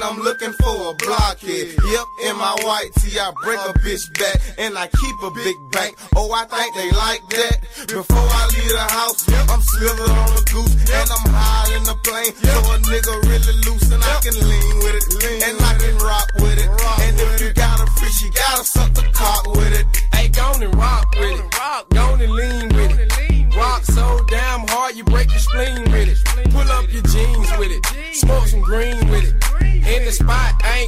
and I'm looking for a blockhead. Yep, in my white tee, I break a bitch back, and I keep a big bank. Oh, I think they like that. Before I leave the house, I'm slithered on a goose, and I'm high in the plane. So a nigga really loose, and I can lean with it, and I can rock with it. And if you got a free, she gotta suck the cock with it. Hey, gone and rock with it, gone and lean with it. Rock so damn hard, you break your spleen with it. Pull up your jeans with it, smoke some green with it. In the spot, I ain't